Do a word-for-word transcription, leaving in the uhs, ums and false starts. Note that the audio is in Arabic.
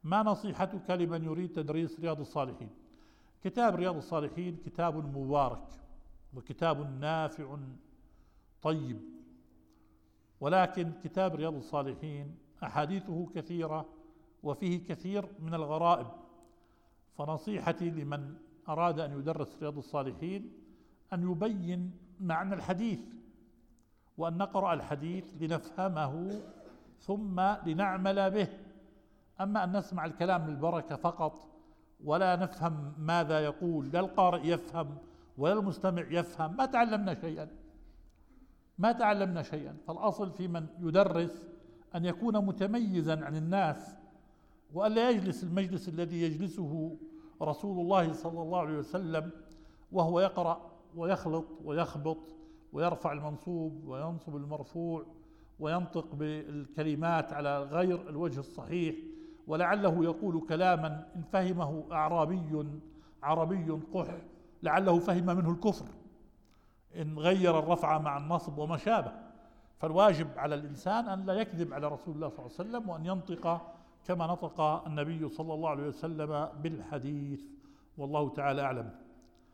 ما نصيحتك لمن يريد تدريس رياض الصالحين؟ كتاب رياض الصالحين كتاب مبارك وكتاب نافع طيب، ولكن كتاب رياض الصالحين أحاديثه كثيرة وفيه كثير من الغرائب، فنصيحتي لمن أراد أن يدرس رياض الصالحين أن يبين معنى الحديث، وأن نقرأ الحديث لنفهمه ثم لنعمل به. أما أن نسمع الكلام للبركة فقط ولا نفهم ماذا يقول، لا القارئ يفهم ولا المستمع يفهم، ما تعلمنا شيئا ما تعلمنا شيئا. فالأصل في من يدرس أن يكون متميزا عن الناس، وألا يجلس المجلس الذي يجلسه رسول الله صلى الله عليه وسلم وهو يقرأ ويخلط ويخبط ويرفع المنصوب وينصب المرفوع وينطق بالكلمات على غير الوجه الصحيح، ولعله يقول كلاما إن فهمه أعرابي عربي قح لعله فهم منه الكفر إن غير الرفع مع النصب وما شابه. فالواجب على الإنسان أن لا يكذب على رسول الله صلى الله عليه وسلم، وأن ينطق كما نطق النبي صلى الله عليه وسلم بالحديث، والله تعالى أعلم.